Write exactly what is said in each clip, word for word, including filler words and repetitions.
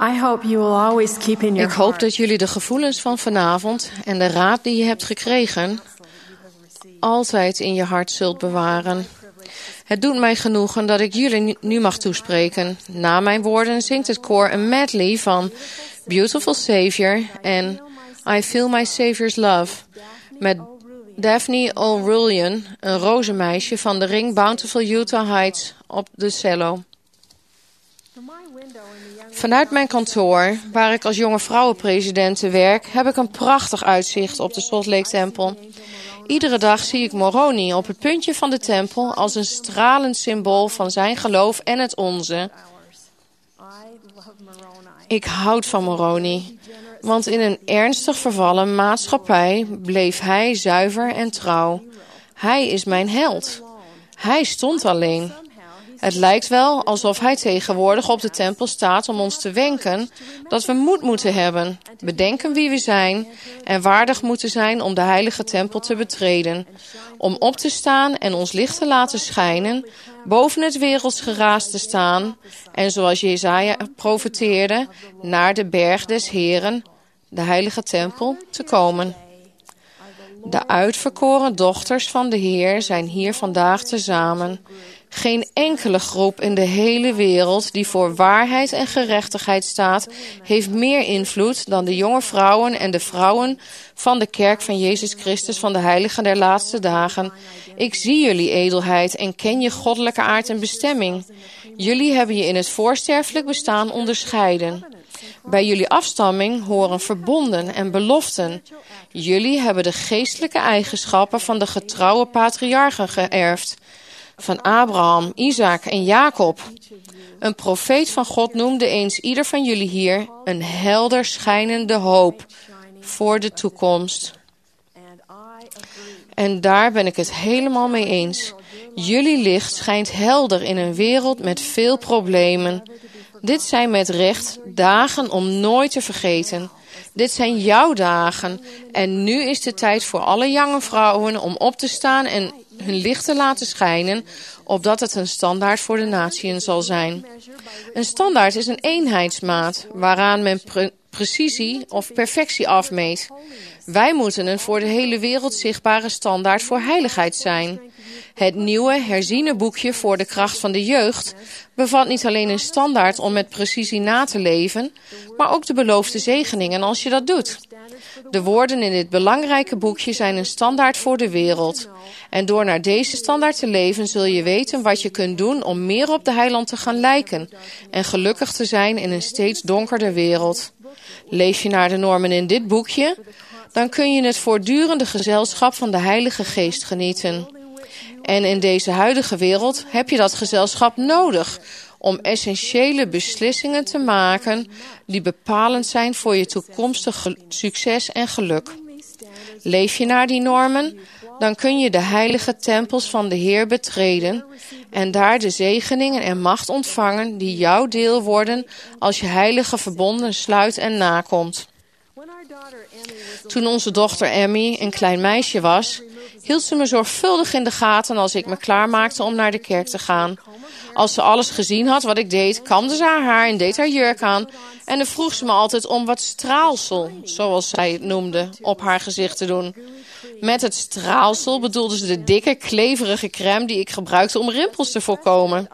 I hope you will always keep in your Ik hoop heart dat jullie de gevoelens van vanavond en de raad die je hebt gekregen altijd in je hart zult bewaren. Het doet mij genoegen dat ik jullie nu mag toespreken. Na mijn woorden zingt het koor een medley van Beautiful Savior en I Feel My Savior's Love met Daphne O'Rulian, een rozenmeisje van de Ring Bountiful Utah Heights op de cello. Vanuit mijn kantoor, waar ik als jonge vrouwenpresidente werk, heb ik een prachtig uitzicht op de Salt Lake Tempel. Iedere dag zie ik Moroni op het puntje van de tempel als een stralend symbool van zijn geloof en het onze. Ik houd van Moroni, want in een ernstig vervallen maatschappij bleef hij zuiver en trouw. Hij is mijn held. Hij stond alleen. Het lijkt wel alsof hij tegenwoordig op de tempel staat om ons te wenken dat we moed moeten hebben, bedenken wie we zijn en waardig moeten zijn om de heilige tempel te betreden. Om op te staan en ons licht te laten schijnen, boven het werelds geraas te staan en zoals Jesaja profeteerde, naar de berg des Heren, de heilige tempel, te komen. De uitverkoren dochters van de Heer zijn hier vandaag tezamen. Geen enkele groep in de hele wereld die voor waarheid en gerechtigheid staat, heeft meer invloed dan de jonge vrouwen en de vrouwen van de kerk van Jezus Christus van de heiligen der laatste dagen. Ik zie jullie edelheid en ken je goddelijke aard en bestemming. Jullie hebben je in het voorsterfelijk bestaan onderscheiden. Bij jullie afstamming horen verbonden en beloften. Jullie hebben de geestelijke eigenschappen van de getrouwe patriarchen geërfd. Van Abraham, Isaac en Jacob. Een profeet van God noemde eens ieder van jullie hier een helder schijnende hoop voor de toekomst. En daar ben ik het helemaal mee eens. Jullie licht schijnt helder in een wereld met veel problemen. Dit zijn met recht dagen om nooit te vergeten. Dit zijn jouw dagen. En nu is de tijd voor alle jonge vrouwen om op te staan en hun licht te laten schijnen, opdat het een standaard voor de natieën zal zijn. Een standaard is een eenheidsmaat, waaraan men pre- precisie of perfectie afmeet. Wij moeten een voor de hele wereld zichtbare standaard voor heiligheid zijn. Het nieuwe, herziene boekje voor de kracht van de jeugd bevat niet alleen een standaard om met precisie na te leven, maar ook de beloofde zegeningen als je dat doet. De woorden in dit belangrijke boekje zijn een standaard voor de wereld. En door naar deze standaard te leven zul je weten wat je kunt doen om meer op de heiland te gaan lijken en gelukkig te zijn in een steeds donkerder wereld. Leef je naar de normen in dit boekje, dan kun je het voortdurende gezelschap van de Heilige Geest genieten. En in deze huidige wereld heb je dat gezelschap nodig om essentiële beslissingen te maken die bepalend zijn voor je toekomstig succes en geluk. Leef je naar die normen, dan kun je de heilige tempels van de Heer betreden en daar de zegeningen en macht ontvangen die jouw deel worden als je heilige verbonden sluit en nakomt. Toen onze dochter Emmy een klein meisje was, hield ze me zorgvuldig in de gaten als ik me klaarmaakte om naar de kerk te gaan. Als ze alles gezien had wat ik deed, kamde ze haar haar en deed haar jurk aan. En dan vroeg ze me altijd om wat straalsel, zoals zij het noemde, op haar gezicht te doen. Met het straalsel bedoelde ze de dikke, kleverige crème die ik gebruikte om rimpels te voorkomen.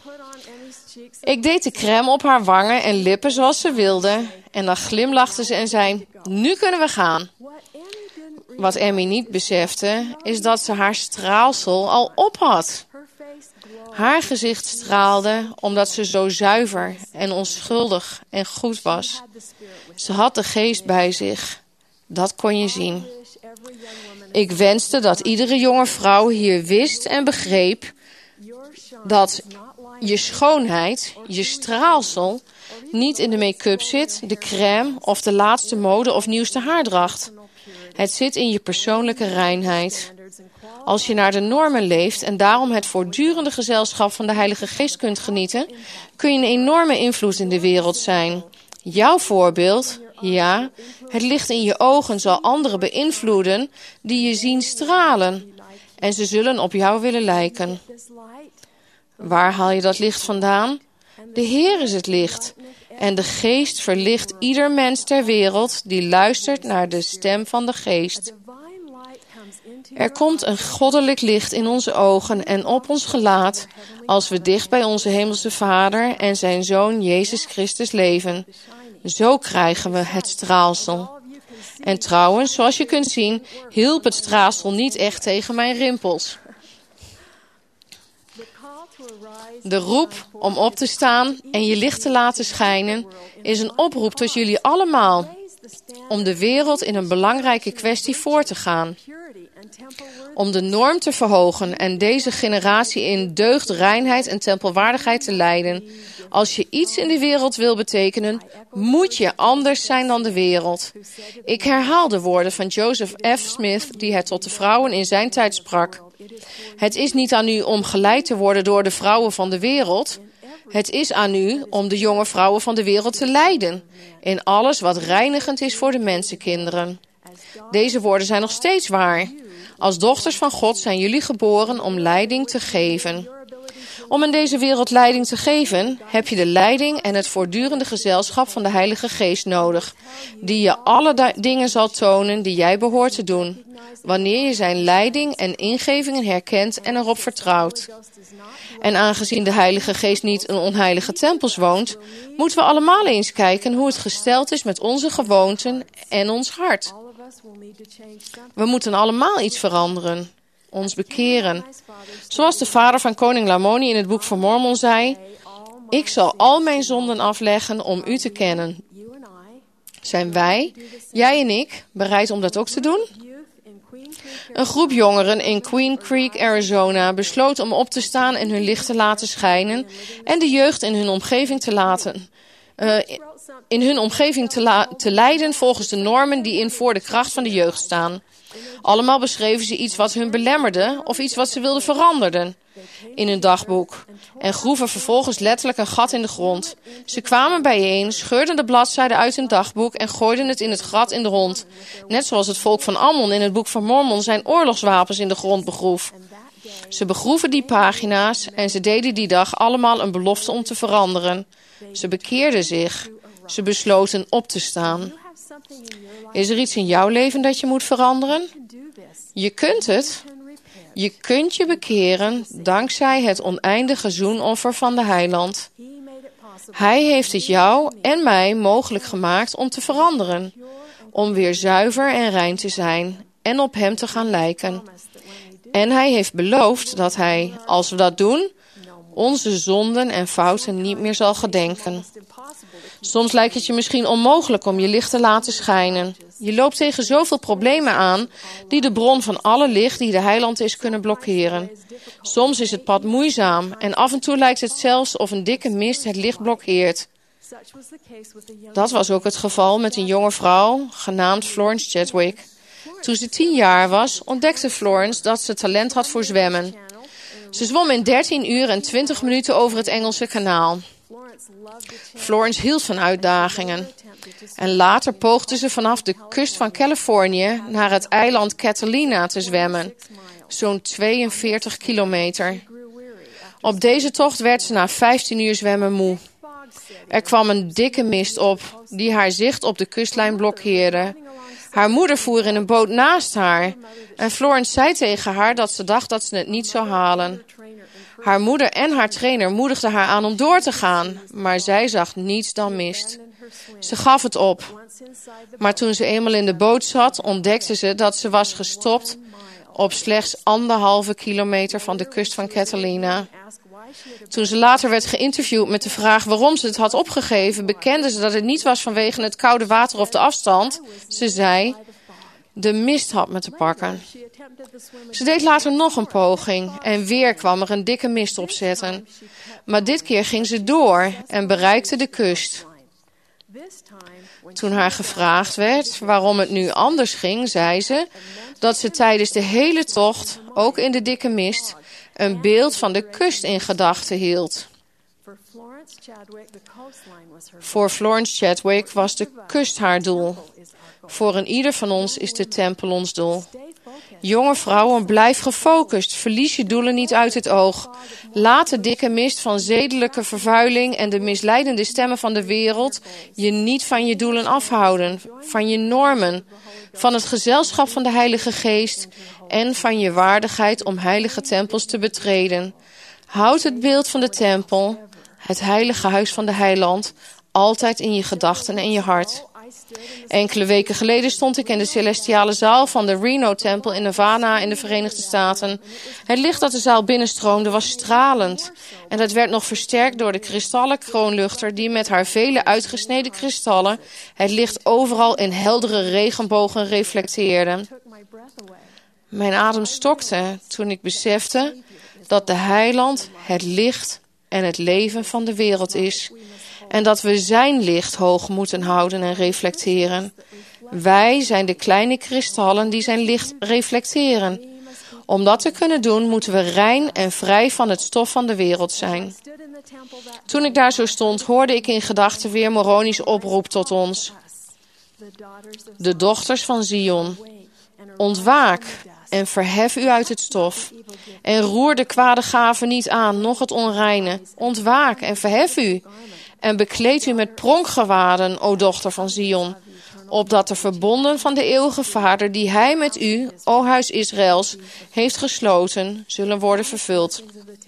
Ik deed de crème op haar wangen en lippen zoals ze wilde. En dan glimlachte ze en zei, nu kunnen we gaan. Wat Emmy niet besefte, is dat ze haar straalsel al op had. Haar gezicht straalde omdat ze zo zuiver en onschuldig en goed was. Ze had de geest bij zich. Dat kon je zien. Ik wenste dat iedere jonge vrouw hier wist en begreep dat je schoonheid, je straalsel, niet in de make-up zit, de crème of de laatste mode of nieuwste haardracht. Het zit in je persoonlijke reinheid. Als je naar de normen leeft en daarom het voortdurende gezelschap van de Heilige Geest kunt genieten, kun je een enorme invloed in de wereld zijn. Jouw voorbeeld, ja, het licht in je ogen zal anderen beïnvloeden die je zien stralen. En ze zullen op jou willen lijken. Waar haal je dat licht vandaan? De Heer is het licht. En de geest verlicht ieder mens ter wereld die luistert naar de stem van de geest. Er komt een goddelijk licht in onze ogen en op ons gelaat als we dicht bij onze hemelse Vader en zijn Zoon Jezus Christus leven. Zo krijgen we het straalsel. En trouwens, zoals je kunt zien, hielp het straalsel niet echt tegen mijn rimpels. De roep om op te staan en je licht te laten schijnen is een oproep tot jullie allemaal om de wereld in een belangrijke kwestie voor te gaan. Om de norm te verhogen en deze generatie in deugd, reinheid en tempelwaardigheid te leiden. Als je iets in de wereld wil betekenen, moet je anders zijn dan de wereld. Ik herhaal de woorden van Joseph F. Smith die hij tot de vrouwen in zijn tijd sprak. Het is niet aan u om geleid te worden door de vrouwen van de wereld. Het is aan u om de jonge vrouwen van de wereld te leiden. In alles wat reinigend is voor de mensenkinderen. Deze woorden zijn nog steeds waar. Als dochters van God zijn jullie geboren om leiding te geven. Om in deze wereld leiding te geven, heb je de leiding en het voortdurende gezelschap van de Heilige Geest nodig, die je alle da- dingen zal tonen die jij behoort te doen, wanneer je zijn leiding en ingevingen herkent en erop vertrouwt. En aangezien de Heilige Geest niet in onheilige tempels woont, moeten we allemaal eens kijken hoe het gesteld is met onze gewoonten en ons hart. We moeten allemaal iets veranderen, ons bekeren. Zoals de vader van koning Lamoni in het boek van Mormon zei, ik zal al mijn zonden afleggen om u te kennen. Zijn wij, jij en ik, bereid om dat ook te doen? Een groep jongeren in Queen Creek, Arizona, besloot om op te staan en hun licht te laten schijnen en de jeugd in hun omgeving te laten, uh, in hun omgeving te, la- te leiden volgens de normen die in voor de kracht van de jeugd staan. Allemaal beschreven ze iets wat hun belemmerde of iets wat ze wilden veranderen in hun dagboek en groeven vervolgens letterlijk een gat in de grond. Ze kwamen bijeen, scheurden de bladzijden uit hun dagboek en gooiden het in het gat in de grond. Net zoals het volk van Ammon in het boek van Mormon zijn oorlogswapens in de grond begroef. Ze begroeven die pagina's en ze deden die dag allemaal een belofte om te veranderen. Ze bekeerden zich. Ze besloten op te staan. Is er iets in jouw leven dat je moet veranderen? Je kunt het. Je kunt je bekeren dankzij het oneindige zoenoffer van de Heiland. Hij heeft het jou en mij mogelijk gemaakt om te veranderen. Om weer zuiver en rein te zijn en op hem te gaan lijken. En hij heeft beloofd dat hij, als we dat doen, onze zonden en fouten niet meer zal gedenken. Soms lijkt het je misschien onmogelijk om je licht te laten schijnen. Je loopt tegen zoveel problemen aan die de bron van alle licht die de Heiland is kunnen blokkeren. Soms is het pad moeizaam en af en toe lijkt het zelfs of een dikke mist het licht blokkeert. Dat was ook het geval met een jonge vrouw genaamd Florence Chadwick. Toen ze tien jaar was, ontdekte Florence dat ze talent had voor zwemmen. Ze zwom in dertien uur en twintig minuten over het Engelse kanaal. Florence hield van uitdagingen. En later poogde ze vanaf de kust van Californië naar het eiland Catalina te zwemmen. Zo'n tweeënveertig kilometer. Op deze tocht werd ze na vijftien uur zwemmen moe. Er kwam een dikke mist op die haar zicht op de kustlijn blokkeerde. Haar moeder voer in een boot naast haar. En Florence zei tegen haar dat ze dacht dat ze het niet zou halen. Haar moeder en haar trainer moedigden haar aan om door te gaan, maar zij zag niets dan mist. Ze gaf het op. Maar toen ze eenmaal in de boot zat, ontdekte ze dat ze was gestopt op slechts anderhalve kilometer van de kust van Catalina. Toen ze later werd geïnterviewd met de vraag waarom ze het had opgegeven, bekende ze dat het niet was vanwege het koude water of de afstand. Ze zei, de mist had me te pakken. Ze deed later nog een poging en weer kwam er een dikke mist opzetten. Maar dit keer ging ze door en bereikte de kust. Toen haar gevraagd werd waarom het nu anders ging, zei ze dat ze tijdens de hele tocht, ook in de dikke mist, een beeld van de kust in gedachten hield. Voor Florence Chadwick was de kust haar doel. Voor een ieder van ons is de tempel ons doel. Jonge vrouwen, blijf gefocust. Verlies je doelen niet uit het oog. Laat de dikke mist van zedelijke vervuiling en de misleidende stemmen van de wereld je niet van je doelen afhouden, van je normen, van het gezelschap van de Heilige Geest en van je waardigheid om heilige tempels te betreden. Houd het beeld van de tempel, het heilige huis van de heiland, altijd in je gedachten en je hart. Enkele weken geleden stond ik in de celestiale zaal van de Reno-tempel in Nevada in de Verenigde Staten. Het licht dat de zaal binnenstroomde was stralend. En dat werd nog versterkt door de kristallen kroonluchter die met haar vele uitgesneden kristallen het licht overal in heldere regenbogen reflecteerde. Mijn adem stokte toen ik besefte dat de heiland het licht en het leven van de wereld is. En dat we zijn licht hoog moeten houden en reflecteren. Wij zijn de kleine kristallen die zijn licht reflecteren. Om dat te kunnen doen moeten we rein en vrij van het stof van de wereld zijn. Toen ik daar zo stond, hoorde ik in gedachten weer Moroni's oproep tot ons. De dochters van Zion, ontwaak en verhef u uit het stof. En roer de kwade gaven niet aan, noch het onreine. Ontwaak en verhef u. En bekleed u met pronkgewaden, o dochter van Zion, opdat de verbonden van de eeuwige Vader, die hij met u, o huis Israëls, heeft gesloten, zullen worden vervuld.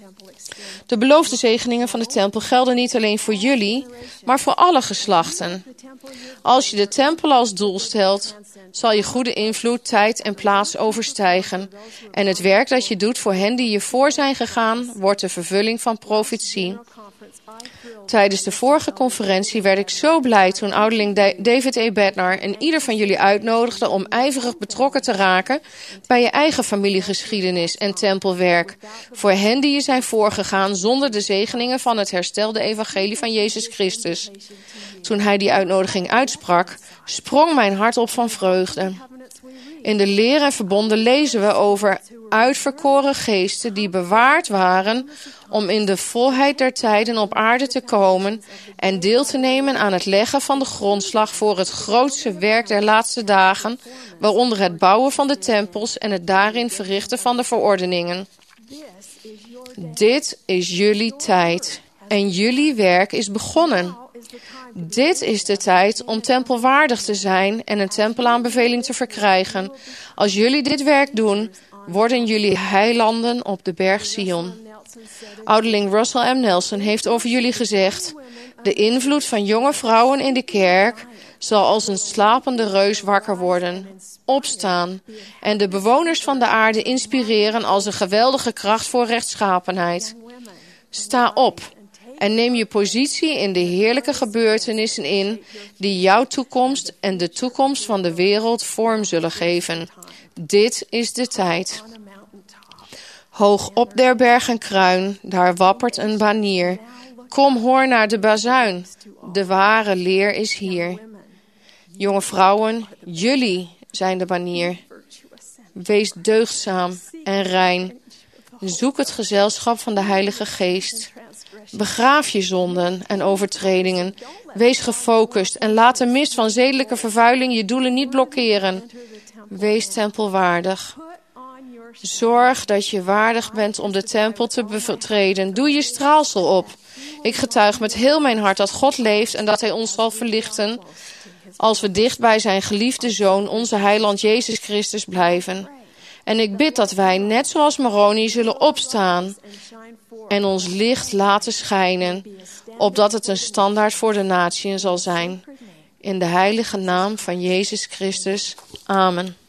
De beloofde zegeningen van de tempel gelden niet alleen voor jullie, maar voor alle geslachten. Als je de tempel als doel stelt, zal je goede invloed, tijd en plaats overstijgen. En het werk dat je doet voor hen die je voor zijn gegaan, wordt de vervulling van profetie. Tijdens de vorige conferentie werd ik zo blij toen ouderling David E. Bednar en ieder van jullie uitnodigde om ijverig betrokken te raken bij je eigen familiegeschiedenis en tempelwerk. Voor hen die je zijn voorgegaan zonder de zegeningen van het herstelde evangelie van Jezus Christus. Toen hij die uitnodiging uitsprak, sprong mijn hart op van vreugde. In de leer en verbonden lezen we over uitverkoren geesten die bewaard waren om in de volheid der tijden op aarde te komen en deel te nemen aan het leggen van de grondslag voor het grootste werk der laatste dagen, waaronder het bouwen van de tempels en het daarin verrichten van de verordeningen. Dit is jullie tijd en jullie werk is begonnen. Dit is de tijd om tempelwaardig te zijn en een tempelaanbeveling te verkrijgen. Als jullie dit werk doen, worden jullie heilanden op de berg Sion. Ouderling Russell M. Nelson heeft over jullie gezegd: de invloed van jonge vrouwen in de kerk zal als een slapende reus wakker worden, opstaan en de bewoners van de aarde inspireren als een geweldige kracht voor rechtschapenheid. Sta op en neem je positie in de heerlijke gebeurtenissen in die jouw toekomst en de toekomst van de wereld vorm zullen geven. Dit is de tijd. Hoog op der bergen kruin, daar wappert een banier. Kom, hoor naar de bazuin, de ware leer is hier. Jonge vrouwen, jullie zijn de banier. Wees deugdzaam en rein. Zoek het gezelschap van de Heilige Geest. Begraaf je zonden en overtredingen. Wees gefocust en laat de mist van zedelijke vervuiling je doelen niet blokkeren. Wees tempelwaardig. Zorg dat je waardig bent om de tempel te betreden. Doe je straalsel op. Ik getuig met heel mijn hart dat God leeft en dat hij ons zal verlichten als we dicht bij zijn geliefde Zoon, onze heiland Jezus Christus, blijven. En ik bid dat wij, net zoals Moroni, zullen opstaan en ons licht laten schijnen, opdat het een standaard voor de natieën zal zijn. In de heilige naam van Jezus Christus. Amen.